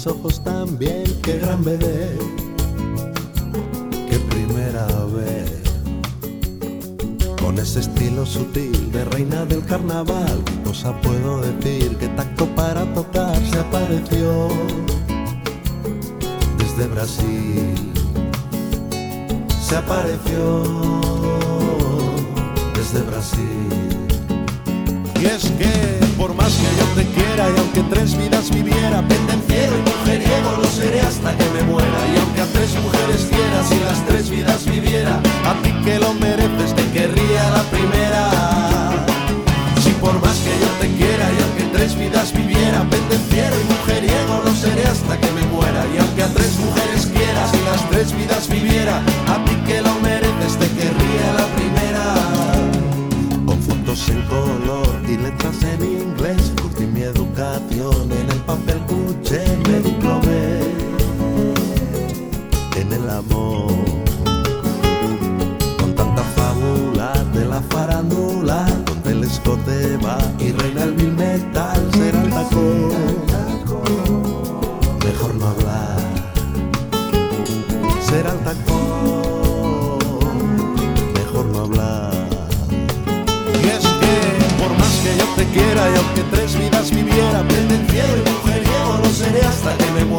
tus ojos también, qué gran bebé, qué primera vez. Con ese estilo sutil de reina del carnaval, ¿qué cosa puedo decir? Qué tacto para tocar, se apareció desde Brasil. Se apareció desde Brasil. Y es que por más que yo te quiera y aunque 3 vidas viviera, pendenciero y mujeriego lo seré hasta que me muera. Y aunque a 3 mujeres quieras y las 3 vidas viviera, a ti que lo mereces te querría la primera. Si por más que yo te quiera y aunque 3 vidas viviera, pendenciero y mujeriego lo seré hasta que me muera. Y aunque a 3 mujeres quieras y las 3 vidas viviera, a ti que lo mereces te querría la primera. Con fotos en color y letras en inglés, curtí mi educación en el papel cuché, me diplomé en el amor. Con tanta fábula de la farándula, donde el escote va y reina el mil metal, será el tacón, mejor no hablar, será el tacón, mejor no hablar. Y es que por más que yo te quiera y aunque 3 vidas viviera, pendenciero y mujeriego lo seré hasta que me